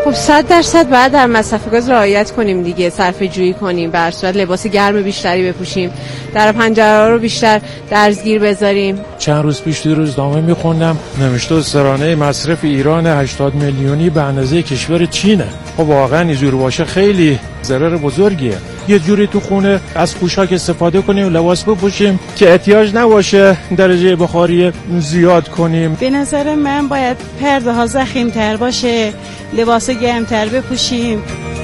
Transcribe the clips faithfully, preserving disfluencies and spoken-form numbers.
خب صد درصد باید در مصرف گاز رعایت کنیم دیگه، صرفه جویی کنیم، به هر صورت لباس گرم بیشتری بپوشیم، در پنجره رو بیشتر درزگیر بذاریم. چند روز پیش توی روزنامه میخوندم نوشته سرانه مصرف ایران هشتاد میلیونی به اندازه کشور چینه. خب واقعا اینجور باشه خیلی ضرر بزرگیه. یه جوری تو خونه از پوشاک استفاده کنیم و لباس بپوشیم که احتیاج نباشه درجه بخاری زیاد کنیم. به نظر من باید پرده ها ضخیم‌تر باشه، لباس گرم‌تر بپوشیم.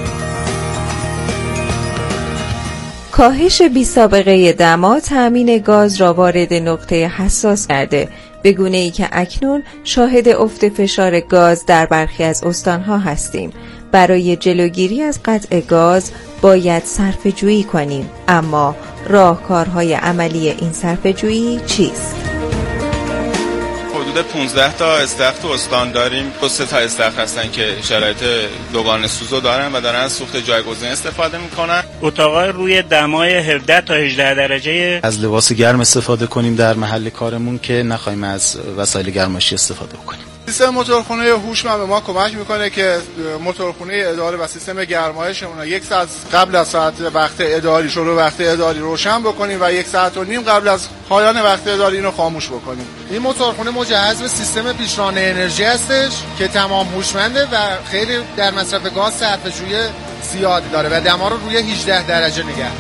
کاهش بی سابقه دما تامین گاز را وارد نقطه حساس کرده، به گونه‌ای که اکنون شاهد افت فشار گاز در برخی از استانها هستیم. برای جلوگیری از قطع گاز باید صرفه‌جویی کنیم، اما راهکارهای عملی این صرفه‌جویی چیست؟ حدود پانزده تا استخر تو استان داریم. دو سه تا استخر هستن که شرایط دوگانه سوزو دارن و دارن از سوخت جایگزین استفاده میکنن. اتاقای روی دمای هفده تا هجده درجه. از لباس گرم استفاده کنیم در محل کارمون که نخوایم از وسایل گرمایشی استفاده بکنیم. سیستم موتورخونه هوشمند به ما کمک میکنه که موتورخونه اداره و سیستم گرمایشمون یک ساعت قبل از ساعت وقت اداری شروع وقت اداری روشن بکنیم و یک ساعت و نیم قبل از پایان وقت اداری اینو خاموش بکنیم. این موتورخونه مجهز به سیستم پیشران انرژی هستش که تمام هوشمنده و خیلی در مصرف گاز صرفه‌جویی زیادی داره و دما رو روی هجده درجه نگه.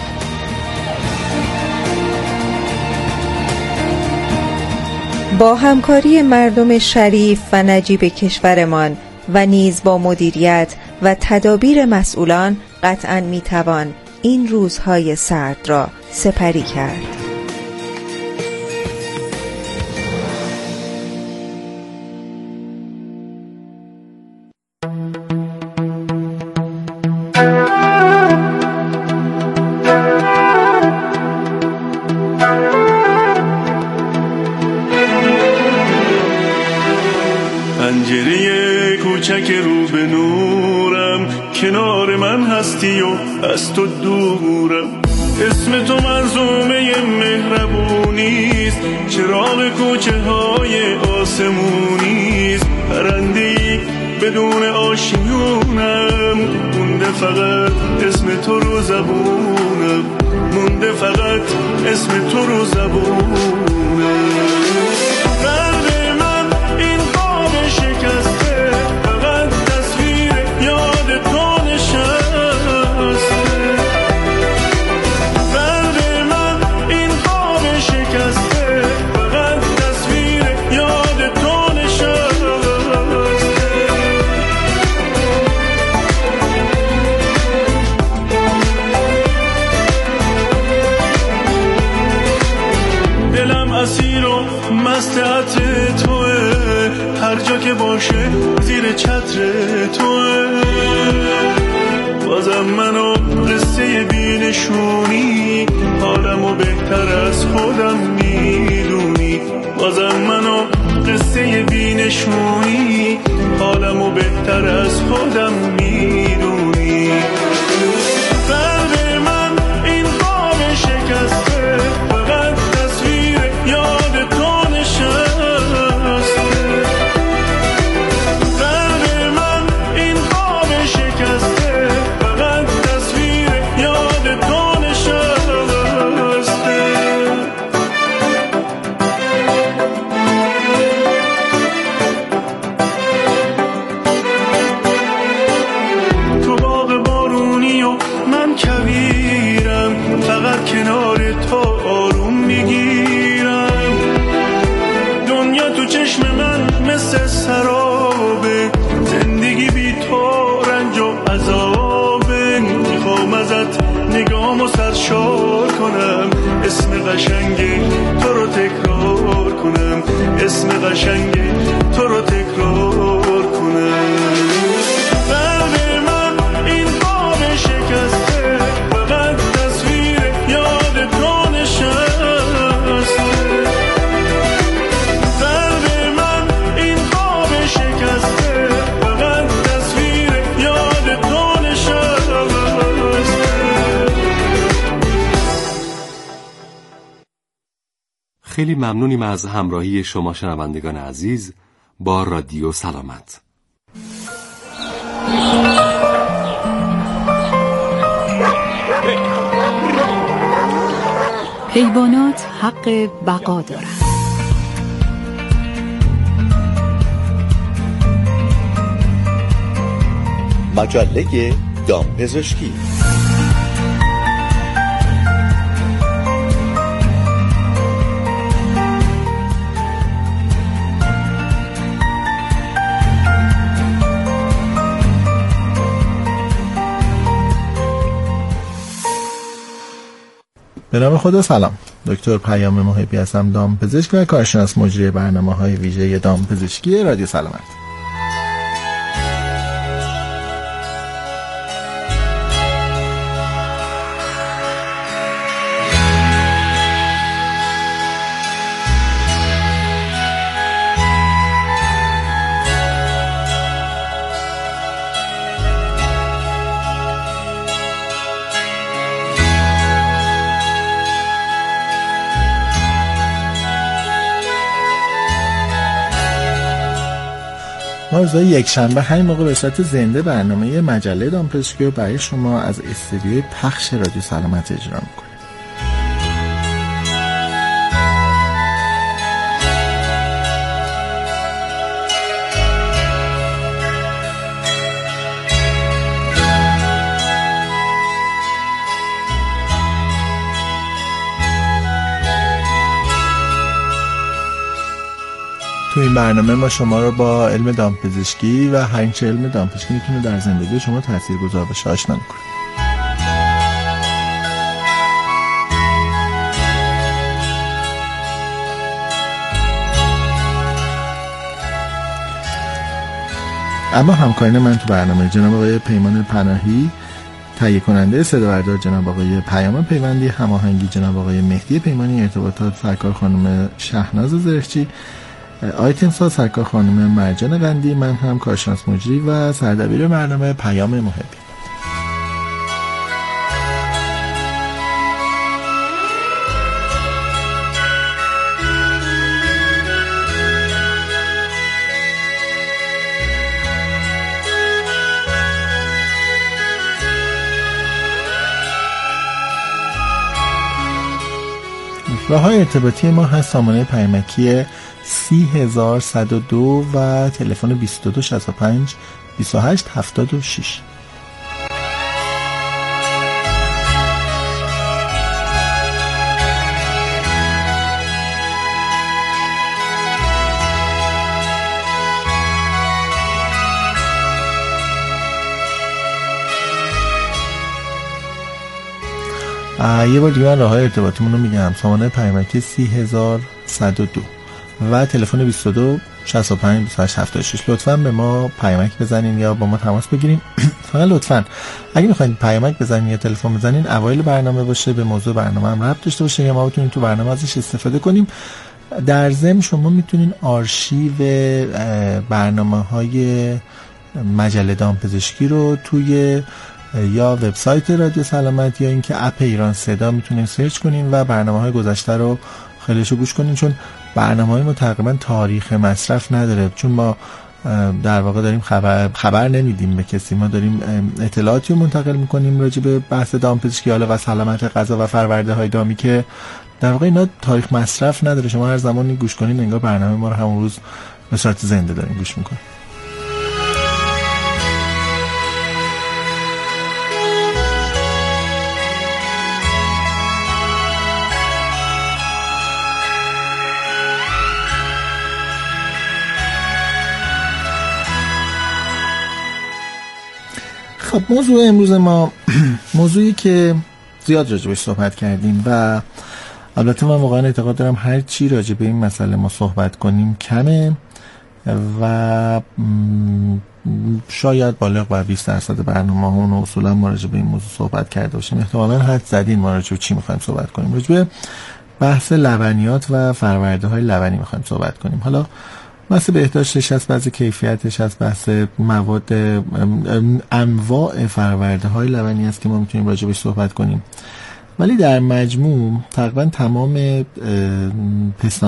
با همکاری مردم شریف و نجیب کشورمان و نیز با مدیریت و تدابیر مسئولان قطعاً میتوان این روزهای سرد را سپری کرد. پنجره کوچک رو به نورم، کنار من هستی و از تو دورم. اسم تو منظومه مهربونیست، چراغ کوچه های آسمونیست. پرنده‌ای بدون آشیونم، مونده فقط اسم تو رو زبونم، مونده فقط اسم تو رو زبونم. مستعت توه، هر جا که باشه زیر چتر توه. بازم منو قصه بینشونی، حالمو بهتر از خودم میدونی. بازم منو قصه بینشونی، حالمو بهتر از خودم میدونی. قلب من این خواب شکسته، فقط تصویر یاد تو سرابه. زندگی بی تو رنج و عذابه. میخوام ازت نگامو سرشار کنم، اسم قشنگ تو رو تکرار کنم، اسم قشنگ تو رو تکرار کنم. قلب من این خواب شکسته، فقط تصویر یاد تو نشسته. خیلی ممنونیم از همراهی شما شنوندگان عزیز با رادیو سلامت. حیوانات حق بقا دارند. مجله دامپزشکی. به نام خدا. سلام، دکتر پیام محبی هستم، دامپزشک و کارشناس مجری برنامه‌های ویژه دامپزشکی رادیو سلامت. ما روزهای یک شنبه همین موقع به صورت زنده برنامه مجله دامپزشکی رو برای شما از استودیوی پخش رادیو سلامت اجرا میکنیم. تو این برنامه ما شما رو با علم دامپزشکی و هر چه علم دامپزشکی میتونه در زندگی شما تاثیرگذار باشه آشنا میکنه. اما همکاران من تو برنامه جناب آقای پیمان پناهی، تهیه کننده صدابردار جناب آقای پیام پیوندی، هماهنگی جناب آقای مهدی پیمانی، ارتباطات سرکار خانم شهناز زرشچی، آیتم ساز سرکار خانم مرجان قندی، من هم کارشناس مجری و سردبیر برنامه پیام محبی. راه‌های ارتباطی ما هست سامانه پیامکی سی هزار صد و دو و تلفن بیست و دو شصت و پنج بیست و هشت هفتاد و شش. یه بار دیگه من راه‌های ارتباطیمون رو میگم. سامانه پیامکی سی هزار صد و دو و تلفن بیست و دو شصت و پنج بیست و هشت هفتاد و شش. لطفاً به ما پیامک بزنین یا با ما تماس بگیرین. فقط لطفاً اگه می‌خواید پیامک بزنین یا تلفن بزنین اوایل برنامه باشه، به موضوع برنامه هم ربط داشته باشه یا ما بتونیم تو برنامه ازش استفاده کنیم. در ضمن شما میتونین آرشیو برنامه‌های مجله دامپزشکی رو توی یا وبسایت رادیو سلامت یا اینکه اپ ایران صدا میتونین سرچ کنین و برنامه‌های گذشته رو خیلیشو گوش کنین، چون برنامه‌های ما تقریبا تاریخ مصرف نداره، چون ما در واقع داریم خبر خبر نمیدیم به کسی، ما داریم اطلاعاتی رو منتقل میکنیم راجع به بحث دامپزشکی حالا و سلامت غذا و فرورده دامی که در واقع اینا تاریخ مصرف نداره. شما هر زمانی گوش کنین انگار برنامه ما رو همون روز به صورت زنده دارین گوش میکنین. خب موضوع امروز ما موضوعی که زیاد راجبش صحبت کردیم و البته من واقعا اعتقاد دارم هر چی راجع به این مسئله ما صحبت کنیم کمه و شاید بالغ بر بیست درصد برنامه‌هامون اصولا ما راجع به این موضوع صحبت کرده باشیم. احتمالاً حد زدین ما راجع به چی می‌خوایم صحبت کنیم. راجع به بحث لبنیات و فرورده‌های لبنی می‌خوایم صحبت کنیم. حالا بحث بهداشتش هست، بحث کیفیتش هست، بحث مواد انواع فرورده های لبنی هست که ما میتونیم راجع بهش صحبت کنیم. ولی در مجموع تقریبا تمام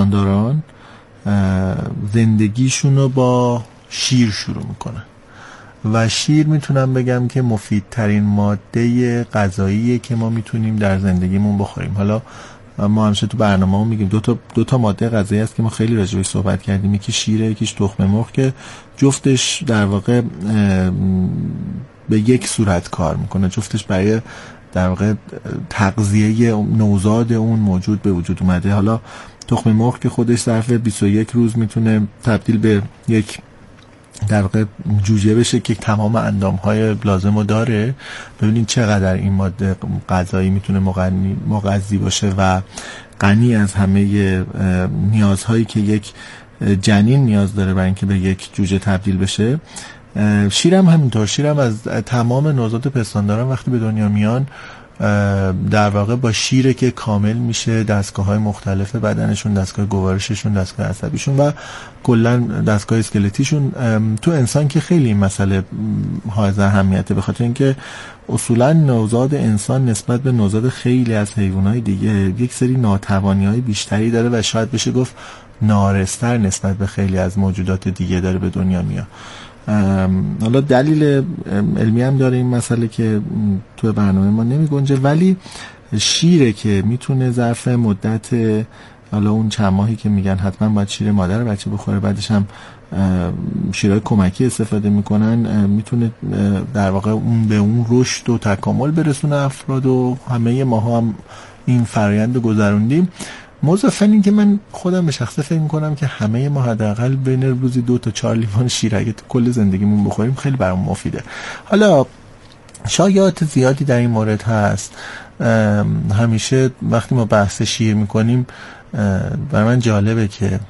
پستانداران زندگیشون رو با شیر شروع میکنن و شیر میتونم بگم که مفیدترین ماده غذاییه که ما میتونیم در زندگیمون بخوریم. حالا ما همیشه تو برنامه‌مون میگیم دو تا دو تا ماده غذایی هست که ما خیلی راجع بهش صحبت کردیم، یکی شیره، یکیش تخم مرغ، که جفتش در واقع به یک صورت کار میکنه. جفتش برای در واقع تغذیه نوزاد اون موجود به وجود اومده. حالا تخم مرغ که خودش ظرف بیست و یک روز میتونه تبدیل به یک در واقع جوجه بشه که تمام اندامهای لازم رو داره. ببینید چقدر این ماده غذایی میتونه مغنی مغذی باشه و غنی از همه نیازهایی که یک جنین نیاز داره برای اینکه به یک جوجه تبدیل بشه. شیرم همینطور. شیرم از تمام نوزاد پستانداران وقتی به دنیا میان در واقع با شیره که کامل میشه دستگاه‌های مختلف بدنشون، دستگاه گوارششون، دستگاه عصبیشون و کلا دستگاه اسکلتیشون. تو انسان که خیلی این مسئله حائز اهمیته، به خاطر اینکه اصولا نوزاد انسان نسبت به نوزاد خیلی از حیوانات دیگه یک سری ناتوانی‌های بیشتری داره و شاید بشه گفت نارستر نسبت به خیلی از موجودات دیگه داره به دنیا میاد. حالا دلیل علمی هم داره این مسئله که تو برنامه ما نمی گنجه، ولی شیره که میتونه ظرف مدت حالا اون چند ماهی که میگن حتما باید شیر مادر بچه بخوره، بعدش هم شیرهای کمکی استفاده میکنن، میتونه در واقع اون به اون رشد و تکامل برسونه افراد و همه ماها هم این فرآیند رو گذروندیم. مضافاً این که من خودم به شخصه فکر میکنم که همه ما حداقل بین روزی دو تا چهار لیوان شیر اگه تو کل زندگیمون بخوریم خیلی برام مفیده. حالا شایعات زیادی در این مورد هست. همیشه وقتی ما بحث شیر میکنیم برای من جالبه که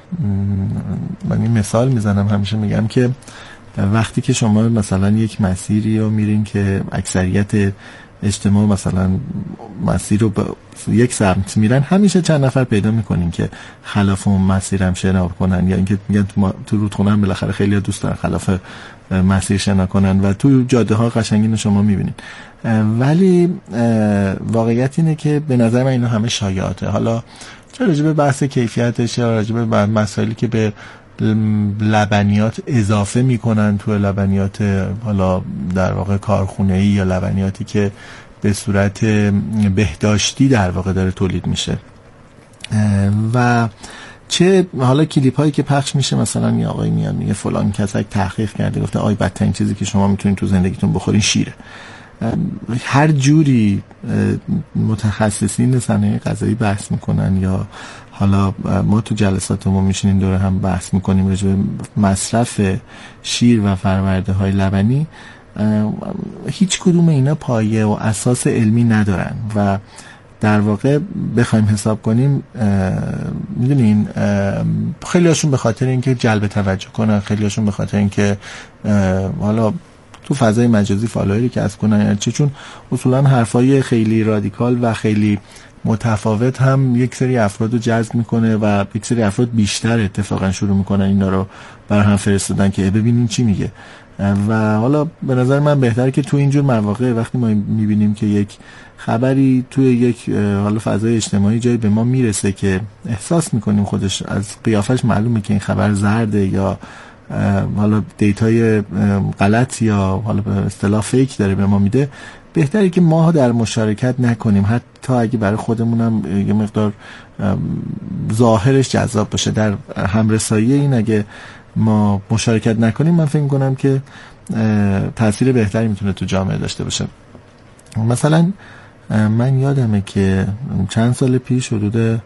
من این مثال میزنم، همیشه میگم که وقتی که شما مثلا یک مسیری رو میرین که اکثریت اجتماع مثلا مسیر رو با یک سمت میرن، همیشه چند نفر پیدا میکنین که خلاف اون مسیر هم شنا کنن، یا اینکه میگن تو, ما... تو رودخونه هم بالاخره خیلی دوست دارن خلاف مسیر شنا کنن و تو جاده ها قشنگین شما میبینین. ولی واقعیت اینه که به نظر من اینا همه شایعاته. حالا چه راجع به بحث کیفیتش یا راجع به مسائلی که به لبنیات اضافه میکنن تو لبنیات حالا در واقع کارخونه‌ای یا لبنیاتی که به صورت بهداشتی در واقع داره تولید میشه، و چه حالا کلیپ هایی که پخش میشه مثلا یه آقای میاد میگه فلان کسک تحقیق کرده گفته آی بدترین چیزی که شما میتونید تو زندگیتون بخورین شیره. هر جوری متخصصین صنایع غذایی بحث میکنن یا حالا ما تو جلساتمون میشینیم دوره هم بحث میکنیم راجع به مصرف شیر و فرآورده های لبنی، هیچ کدوم اینا پایه و اساس علمی ندارن و در واقع بخوایم حساب کنیم میدونین خیلی هاشون به خاطر اینکه جلب توجه کنن، خیلی هاشون به خاطر اینکه حالا تو فضای مجازی فالووری کسب کنن، یعنی چون اصولا حرفای خیلی رادیکال و خیلی متفاوت هم یک سری افراد رو جذب میکنه و یک سری افراد بیشتر اتفاقا شروع میکنن اینا رو بر هم فرستادن که ببینیم چی میگه. و حالا به نظر من بهتره که تو اینجور مواقع وقتی ما میبینیم که یک خبری توی یک حالا فضای اجتماعی جایی به ما میرسه که احساس میکنیم خودش از قیافش معلومه که این خبر زرده یا حالا دیتای غلط یا حالا به اصطلاح فیک داره به ما میده، بهتره که ما در مشارکت نکنیم، حتی اگه برای خودمونم یه مقدار ظاهرش جذاب باشه. در همرسایی این اگه ما مشارکت نکنیم من فکر میکنم که تاثیر بهتری میتونه تو جامعه داشته باشه. مثلا من یادمه که چند سال پیش حدود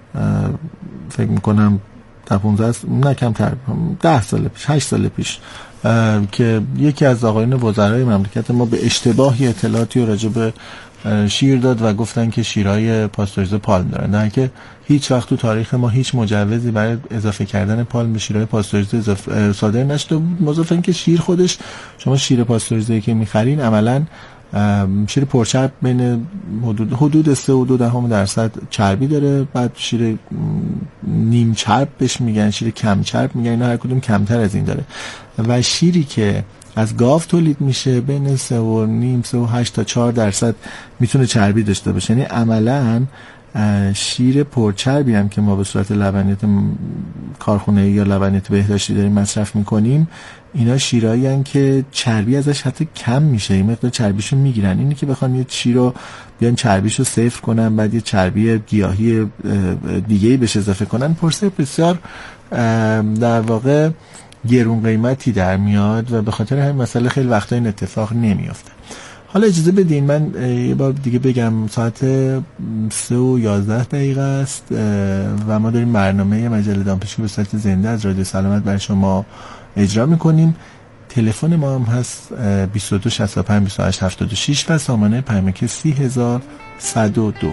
فکر میکنم در پونزده نه کمتر ده سال پیش هشت سال پیش که یکی از آقایون وزرای مملکت ما به اشتباهی اطلاعاتی راجع به شیر داد و گفتن که شیرهای پاستوریزه پالم دارن، در که هیچ وقت تو تاریخ ما هیچ مجوزی برای اضافه کردن پالم به شیرهای پاستوریزه صادر نشده بود. مضافاً اینکه شیر خودش، شما شیر پاستوریزه که میخرین عملاً شیر پرچرب بین حدود حدود سه و دو دهم درصد چربی داره، بعد شیر نیم چرب بهش میگن، شیر کم چرب میگن، اینا هر کدوم کمتر از این داره. و شیری که از گاو تولید میشه بین سه و نیم سه و هشت تا چهار درصد میتونه چربی داشته باشه. یعنی عملاً شیر پرچربی هم که ما به صورت لبنیات کارخونه‌ای یا لبنیات بهداشتی داریم مصرف میکنیم، اینا شیرایی هستن که چربی ازش حتی کم میشه، این مقدار چربیشو میگیرن. اینی که بخوان یه شیر رو بیان چربیشو صفر کنن بعد یه چربی گیاهی دیگه‌ای بهش اضافه کنن، پروسه بسیار در واقع گرون قیمتی در میاد و به خاطر همین مسئله خیلی وقتا این اتفاق نمیافته. حالا اجازه بدین من یه بار دیگه بگم، ساعت سه و یازده دقیقه است و ما داریم برنامه مجله دامپزشکی به صورت زنده از رادیو سلامت برای شما اجرا میکنیم. تلفن ما هم هست بیست و دو شصت و پنج بیست و هشت هفتاد و شش و سامانه پیامک سی هزار صد و دو.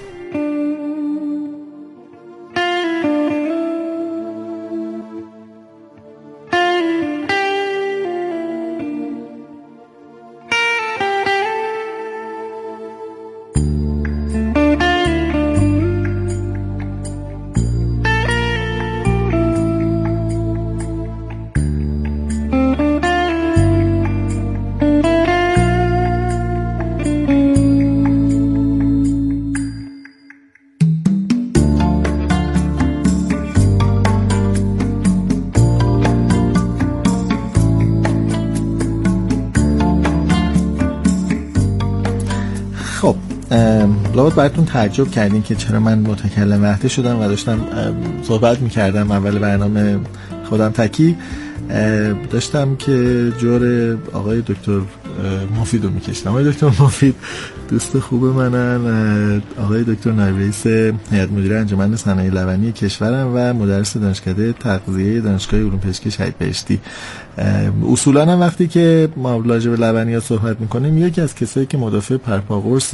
لابد براتون تعجب کردین که چرا من متکلم وحده شدم و داشتم صحبت میکردم اول برنامه خودم تکی، داشتم که جور آقای دکتر مفید رو میکشتم. آقای دکتر مفید دوست خوب منن، آقای دکتر نایب رئیس هیئت مدیره انجمن صنایع لبنی کشورم و مدرس دانشکده تغذیه دانشگاه علوم پزشکی شهید بهشتی. اصولا هم وقتی که ما راجع به لبنیات صحبت میکنیم، یکی از کسایی که مدافع پرپاقرص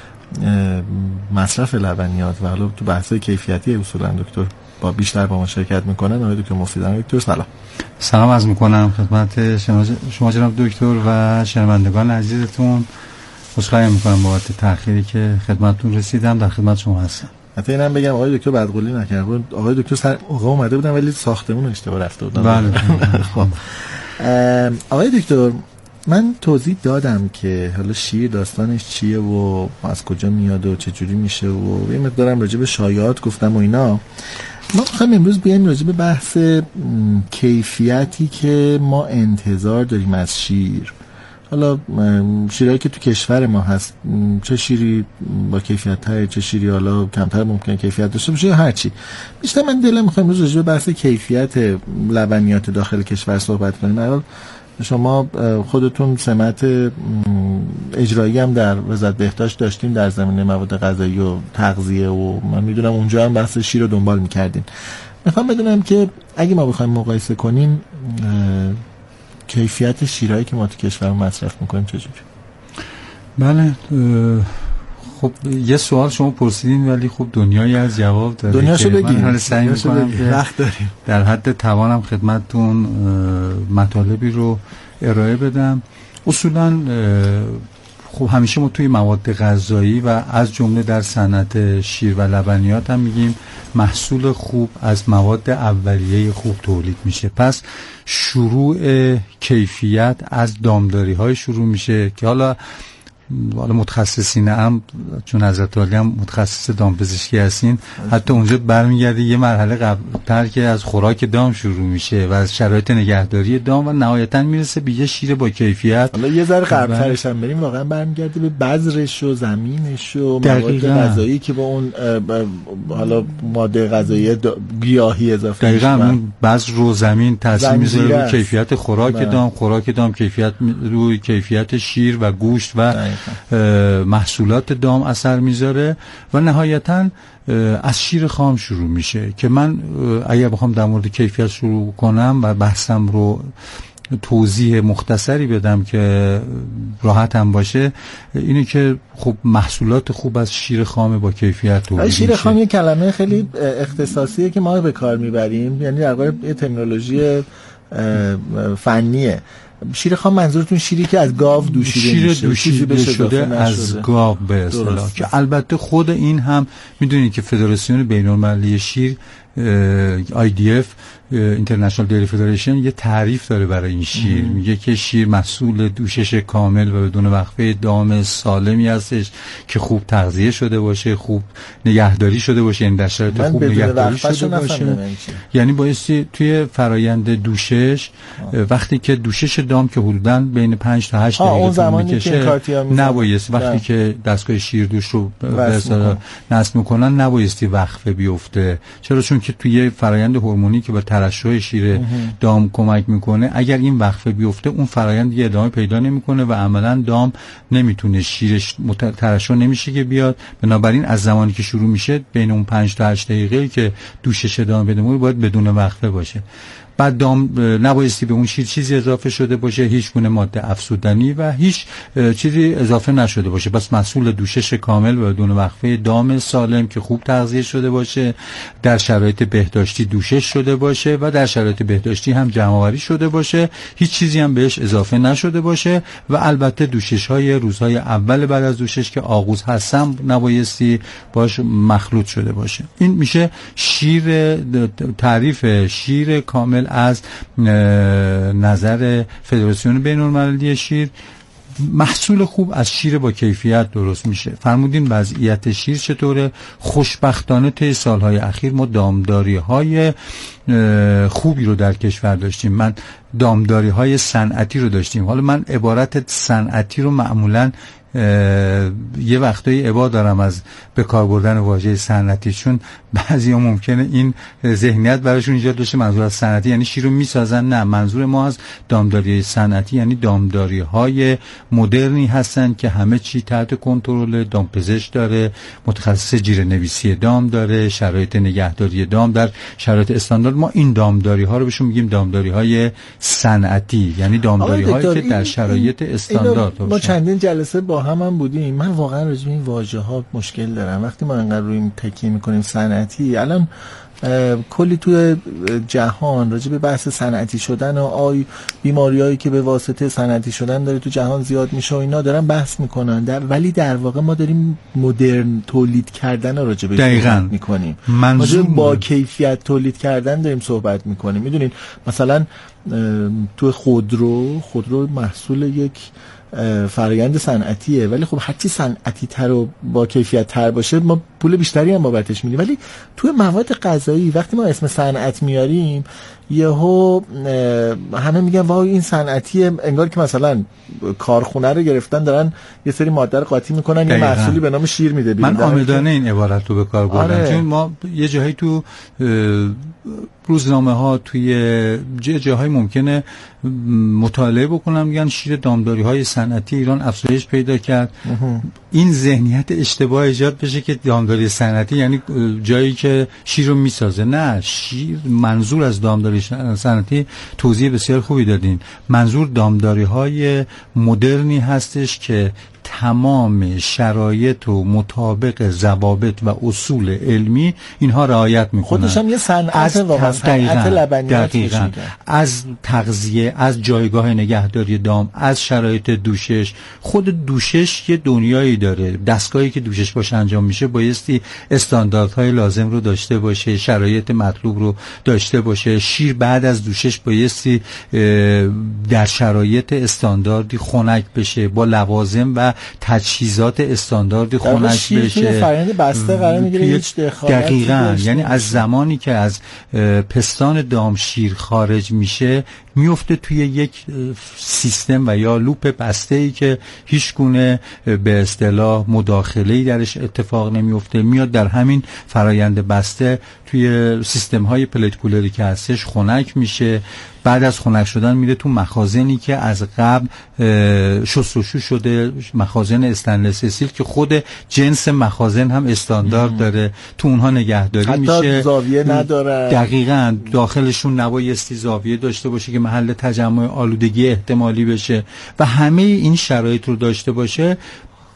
مصرف لبنیات و حالا تو بحث‌های کیفیتی اصولا دکتر با بیشتر با ما شرکت میکنن آقای دکتر مفیدن. دکتر سلام. سلام عرض میکنم خدمت شما جناب دکتر و شنوندگان عزیزتون. عذرخواهی میکنم بابت تأخیری که خدمتتون رسیدم، در خدمت شما هستم. حتی اینم بگم آقای دکتر بدقولی نکردن، آقای دکتر سر موقع اومده بودن ولی ساختمون اشتباه رفته بودن. بله. خب آقای دکتر من توضیح دادم که حالا شیر داستانش چیه و از کجا میاد و چه جوری میشه و یه مقدارم راجع به شایعات گفتم و اینا. ما می‌خوایم امروز بیایم راجع به بحث کیفیتی که ما انتظار داریم از شیر. حالا شیرهایی که تو کشور ما هست، چه شیری با کیفیت تره، چه شیری حالا کمتر ممکنه کیفیت داشته باشه، هر چی. بیشتر من دلم می‌خوام امروز راجع به بحث کیفیت لبنیات داخل کشور صحبت کنیم. حالا شما خودتون سمت اجرایی هم در وزارت بهداشت داشتین در زمینه مواد غذایی و تغذیه و من میدونم اونجا هم بحث شیر رو دنبال میکردین. میخوام بدونم که اگه ما بخوایم مقایسه کنیم کیفیت شیرهایی که ما تو کشور مصرف میکنیم چجوری؟ بله، خب یه سوال شما پرسیدین ولی خب دنیایی از جواب داره. دنیاشو بگیم. من سعی میکنم که وقت داریم در حد توانم خدمتتون مطالبی رو ارائه بدم. اصولا خب همیشه ما توی مواد غذایی و از جمله در صنعت شیر و لبنیات هم میگیم محصول خوب از مواد اولیه خوب تولید میشه. پس شروع کیفیت از دامداری های شروع میشه که حالا حالا متخصصین هم چون حضرت عالی هم متخصص دامپزشکی هستین، حتی اونجا برمیگرده یه مرحله قبل‌تر که از خوراک دام شروع میشه و از شرایط نگهداری دام و نهایتاً میرسه به یه شیر با کیفیت. حالا یه ذره قبل‌ترش هم بریم واقعا برمیگرده به بذرش و زمینش و مواد غذایی که با اون حالا ماده غذایی گیاهی اضافه میشه. دقیقاً اون بذر رو زمین تاثیر میذاره روی کیفیت خوراک دام، خوراک دام کیفیت روی کیفیت شیر و گوشت و محصولات دام اثر میذاره و نهایتاً از شیر خام شروع میشه که من اگر بخوام در مورد کیفیت شروع کنم و بحثم رو توضیح مختصری بدم که راحت هم باشه، اینه که خب محصولات خوب از شیر خام با کیفیت تولید میشه. شیر خام یه کلمه خیلی اختصاصیه که ما به کار میبریم، یعنی در واقع یه ترمینولوژی فنیه. شیر خام منظورتون شیری که از گاو دوشیده شیر میشه، دوشیده شده از گاو به اصطلاح، که البته خود این هم میدونید که فدراسیون بین‌المللی شیر آی دی اف اینترنشنال دیری فدریشن یه تعریف داره برای این شیر. ام. میگه که شیر محصول دوشش کامل و بدون وقفه دام سالمی هستش که خوب تغذیه شده باشه، خوب نگهداری شده باشه، یعنی در شرایط خوب نگهداری شده باشه. یعنی بایستی توی فرایند دوشش آه. وقتی که دوشش دام که حدوداً بین پنج تا هشت دقیقه طول میکشه، نبایستی وقتی که دستگاه شیردوش رو نصب میکنن نبایستی وقفه بیفته. چرا؟ چون که توی فرایند هورمونی که با ترشح شیر دام کمک میکنه، اگر این وقفه بیفته اون فرایند دیگه ادامه پیدا نمیکنه و عملا دام نمیتونه شیرش ترشح نمیشه که بیاد. بنابراین از زمانی که شروع میشه بین اون پنج تا هشت دقیقه که دوشش ادامه بده باید بدون وقفه باشه. بعد دام نبایستی به اون شیر چیزی اضافه شده باشه، هیچ گونه ماده افزودنی و هیچ چیزی اضافه نشده باشه، بس محصول دوشش کامل و بدون وقفه دام سالم که خوب تغذیه شده باشه، در شرایط بهداشتی دوشش شده باشه و در شرایط بهداشتی هم جمع‌آوری شده باشه، هیچ چیزی هم بهش اضافه نشده باشه و البته دوشش های روزهای اول بعد از دوشش که آغوز هستن نبایستی باش مخلوط شده باشه. این میشه شیر، تعریف شیر کامل از نظر فدراسیون بین‌المللی شیر. محصول خوب از شیر با کیفیت درست میشه. فرمودین وضعیت شیر چطوره؟ خوشبختانه طی سالهای اخیر ما دامداری‌های خوبی رو در کشور داشتیم. من دامداری‌های صنعتی رو داشتیم. حالا من عبارت صنعتی رو معمولاً یه وقتایی عبا دارم از به کار بردن واژه صنعتی، چون بعضیا ممکنه این ذهنیت براشون ایجاد بشه منظور از صنعتی یعنی شیر رو میسازن. نه، منظور ما از دامداری صنعتی یعنی دامداری های مدرنی هستن که همه چی تحت کنترل، دامپزشک داره، متخصص جیره نویسی دام داره، شرایط نگهداری دام در شرایط استاندارد. ما این دامداری ها رو بهشون میگیم دامداری های صنعتی، یعنی دامداری هایی که در شرایط استاندارد. ما چندین جلسه با هم هم بودیم. من واقعا راجع به این واژه ها مشکل دارم. وقتی ما انقدر روی این تکیه میکنیم صنعتی، الان کلی توی جهان راجع به بحث صنعتی شدن و آی بیماریایی که به واسطه صنعتی شدن داره تو جهان زیاد میشه و اینا دارن بحث میکنن، در ولی در واقع ما داریم مدرن تولید کردن راجع به صحبت میکنیم. راجع با کیفیت تولید کردن داریم صحبت میکنیم. میدونین مثلا تو خودرو خودرو محصول یک فرآیند صنعتیه، ولی خب هرچی صنعتی تر و با کیفیت تر باشه ما پول بیشتری هم بابتش میدیم. ولی توی مواد غذایی وقتی ما اسم صنعت میاریم یهو همه میگن وای این صنعتیه، انگار که مثلا کارخونه رو گرفتن دارن یه سری ماده رو قاطی میکنن یه محصولی به نام شیر میده. من عامدانه این عبارت رو به کار بردم. آره. چون ما یه جایی تو روزنامه ها توی جاهای ممکنه مطالعه بکنم میگن شیر دامداری های صنعتی ایران افزایش پیدا کرد. این ذهنیت اشتباه ایجاد بشه که دامداری صنعتی یعنی جایی که شیر رو میسازه. نه، شیر منظور از دامداری صنعتی توضیح بسیار خوبی دادین. منظور دامداری های مدرنی هستش که تمام شرایط و مطابق ضوابط و اصول علمی اینها رعایت میکنن. خودش هم یه صنعت واقعا صنعت لبنیات میشه. از تغذیه، از جایگاه نگهداری دام، از شرایط دوشش. خود دوشش یه دنیایی داره. دستگاهی که دوشش باشه انجام میشه بایستی استانداردهای لازم رو داشته باشه، شرایط مطلوب رو داشته باشه. شیر بعد از دوشش بایستی در شرایط استانداردی خنک بشه، با لوازم و تجهیزات استانداردی خنک بشه. فرآیند بسته قرار میگیره، هیچ دخالتی. دقیقاً، یعنی از زمانی که از پستان دام شیر خارج میشه میفته توی یک سیستم و یا لوپ بسته‌ای که هیچ گونه به اصطلاح مداخله‌ای درش اتفاق نمیفته. میاد در همین فرایند بسته توی سیستم‌های پلیت کولری که هستش خنک میشه. بعد از خنک شدن میره تو مخازنی که از قبل شستشو شده، مخازن استنلس استیل که خود جنس مخازن هم استاندارد داره، تو اونها نگهداری حتی میشه. حتی زاویه نداره. دقیقاً داخلشون نبایستی زاویه داشته باشه که محل تجمع آلودگی احتمالی بشه و همه این شرایط رو داشته باشه.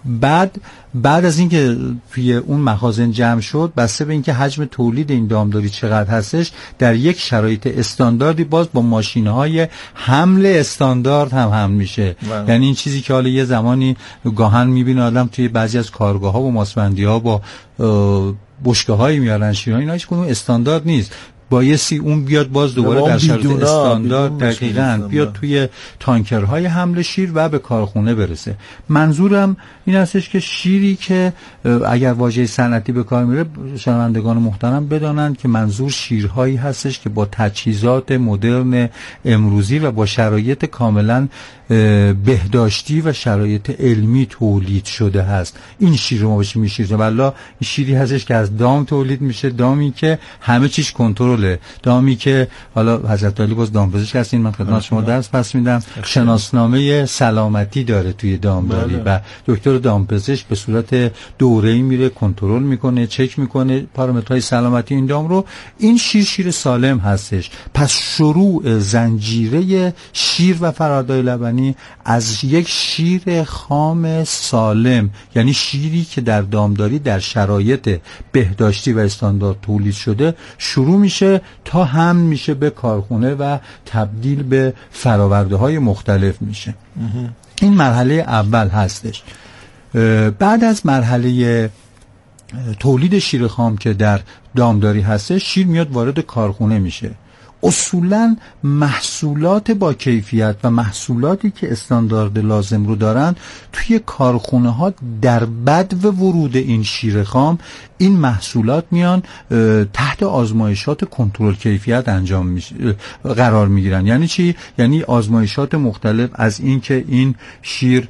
بعد بعد از اینکه توی اون مخازن جمع شد، بسته به اینکه حجم تولید این دامداری چقدر هستش، در یک شرایط استانداردی باز با ماشین‌های حمل استاندارد هم حمل میشه. بله. یعنی این چیزی که حالا یه زمانی گاهن میبینه آدم توی بعضی از کارگاه‌ها و ماسبندی‌ها با بشکه‌هایی میارن شیرها، اینا هیچ کدوم استاندارد نیست. بایستی اون بیاد باز دوباره در شرایط استاندارد دقیقاً بیاد توی تانکرهای حمل شیر و به کارخونه برسه. منظورم این هستش که شیری که اگر واژه صنعتی به کار میره، شنوندگان محترم بدانند که منظور شیرهایی هستش که با تجهیزات مدرن امروزی و با شرایط کاملاً بهداشتی و شرایط علمی تولید شده هست. این شیر رو ما بهش میشیم والله شیری هستش که از دام تولید میشه، دامی که همه چیز کنترله، دامی که حالا حضرت علی باز دامپزشک هستین، من خدمت شما درس پس میدم، شناسنامه سلامتی داره توی دامداری و دکتر دامپزشک به صورت دوره‌ای میره کنترل میکنه، چک میکنه پارامترهای سلامتی این دام رو. این شیر شیر سالم هستش. پس شروع زنجیره شیر و فرآوردهای لبنی از یک شیر خام سالم، یعنی شیری که در دامداری در شرایط بهداشتی و استاندارد تولید شده شروع میشه تا حمل میشه به کارخونه و تبدیل به فرآورده‌های مختلف میشه. این مرحله اول هستش. بعد از مرحله تولید شیر خام که در دامداری هستش، شیر میاد وارد کارخونه میشه. اصولاً محصولات با کیفیت و محصولاتی که استاندارد لازم رو دارن توی کارخونه ها در بدو ورود این شیر خام این محصولات میان تحت آزمایشات کنترل کیفیت انجام میشه قرار میگیرن. یعنی چی؟ یعنی آزمایشات مختلف از این که این شیر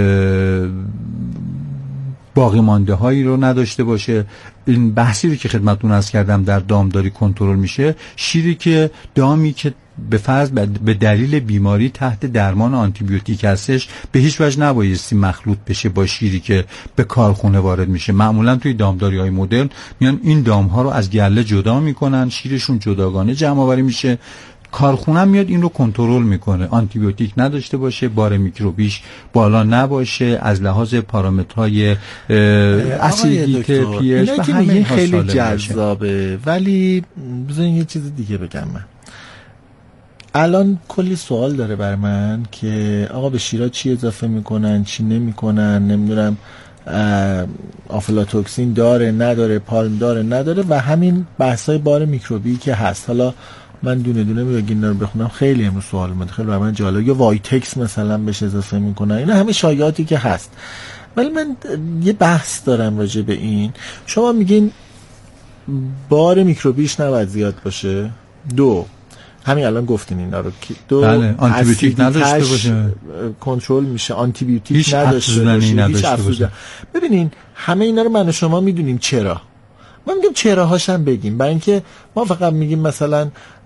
باقی مانده هایی رو نداشته باشه. این بحثی رو که خدمتتون عرض کردم در دامداری کنترل میشه. شیری که دامی که به فرض به دلیل بیماری تحت درمان آنتیبیوتیک هستش به هیچ وجه نبایستی مخلوط بشه با شیری که به کارخونه وارد میشه. معمولا توی دامداری های مدرن میان این دام ها رو از گله جدا میکنن، شیرشون جداگانه جمع آوری میشه. کارخونه میاد این رو کنترل میکنه، آنتیبیوتیک نداشته باشه، بار میکروبیش بالا نباشه، از لحاظ پارامترهای اسیدیته پی اچ و همین خیلی جذابه. ولی بذارین یه چیز دیگه بگم. من الان کلی سوال داره بر من که آقا به شیرها چی اضافه میکنن چی نمیکنن، نمیدونم آفلاتوکسین داره نداره، پالم داره نداره و همین بحثای بار میکروبی که هست. حالا من دونه دونه میگم رو بخونم، خیلی امروز سوال اومد، خیلی برای من جالب. یا وایتکس مثلا بهش اضافه میکنن، اینا همه شایعاتی که هست. ولی من یه بحث دارم راجع به این. شما میگین بار میکروبیش نباید زیاد باشه. دو، همین الان گفتین اینا رو. دو، بله. آنتیبیوتیک نداشته باشه، کنترل میشه. آنتیبیوتیک نداشته باشه، هیچ افزودنی. ببینین همه اینا رو من و شما میدونیم. چرا؟ ما میگیم چرا هاشم بگیم، برای اینکه ما فقط میگیم مثلا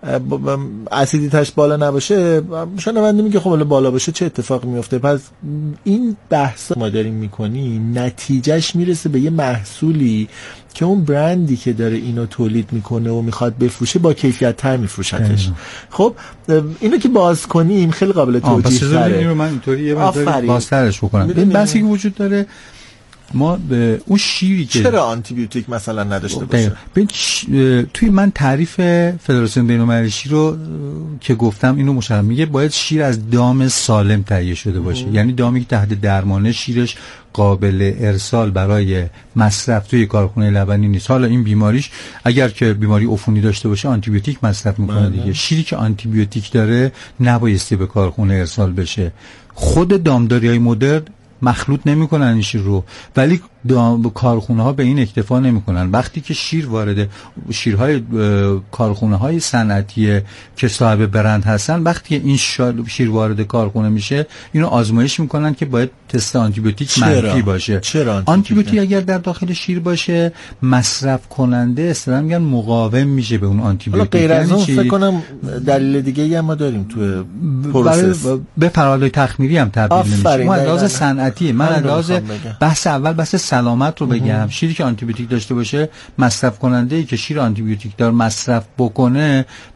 اسیدیتش بالا نباشه، شنونده میگه خب بالا باشه چه اتفاقی میفته. پس این بحث ما داریم میکنیم نتیجهش میرسه به یه محصولی که اون برندی که داره اینو تولید میکنه و میخواد بفروشه با کیفیت تر میفروشتش. خب اینو که باز کنیم خیلی قابل توجیه تره. اینو من اینطوری یه مقدار بازترش بکنم. این بحثی که وجود داره، ما به اون شیری که چرا آنتیبیوتیک مثلا نداشته باشه. ش... توی من تعریف فدراسیون بین‌المللی شیر رو که گفتم اینو مشخص میگه باید شیر از دام سالم تهیه شده باشه. یعنی دامی که تحت درمانه، شیرش قابل ارسال برای مصرف توی کارخونه لبنی نیست. حالا این بیماریش اگر که بیماری عفونی داشته باشه آنتیبیوتیک مصرف میکنه دیگه. شیری که آنتیبیوتیک داره نبایستی به کارخونه ارسال بشه. خود دامداری‌های مدرن مخلوط نمی‌کنن این شیر رو، ولی کارخونه ها به این اکتفا نمی‌کنن. وقتی که شیر وارد شیرهای کارخونه های صنعتی که صاحب برند هستن، وقتی این شیر وارد کارخونه میشه اینو آزمایش میکنن که باید تست آنتیبیوتیک منفی باشه. چرا آنتیبیوتیک اگر در داخل شیر باشه مصرف کننده اصطلاحاً میگن مقاوم میشه به اون آنتیبیوتیک. غیر از اون فکر کنم دلیل دیگه ای هم ما داریم تو پروسس به فرآیند تخمیری هم تبدیل نمیشه. ما از لحاظ صنعتی، من از لحاظ بحث اول بحث سلامت رو بگم. شیری که آنتیبیوتیک داشته باشه، مصرف کننده ای که شیر آنتیبیوتیک دار مصرف بکنه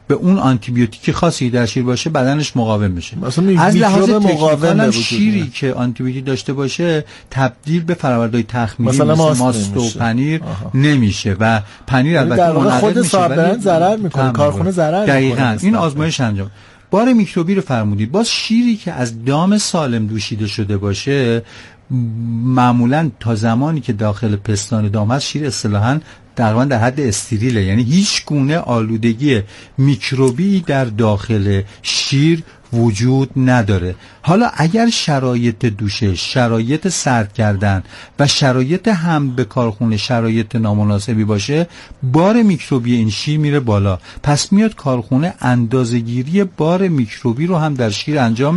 به اون آنتی بیوتیک خاصی در شیر باشه بدنش مقاوم میشه. از لحاظ مقاوم شیری که آنتی بیوتیک داشته باشه تبدیل به فرآوردهای تخمیری مثل ماست و پنیر آها. نمیشه و پنیر البته در واقع خود صاحب برند ضرر میکنه، کارخونه ضرر میکنه. دقیقاً این آزمایش انجام. بار میکروبی رو فرمودید. باز شیری که از دام سالم دوشیده شده باشه معمولاً تا زمانی که داخل پستان دام هست شیر اصطلاحاً تقریباً در حد استریله، یعنی هیچ گونه آلودگی میکروبی در داخل شیر وجود نداره. حالا اگر شرایط دوشش، شرایط سرد کردن و شرایط هم به کارخونه شرایط نامناسبی باشه بار میکروبی این شیر میره بالا، پس میاد کارخونه اندازه‌گیری بار میکروبی رو هم در شیر انجام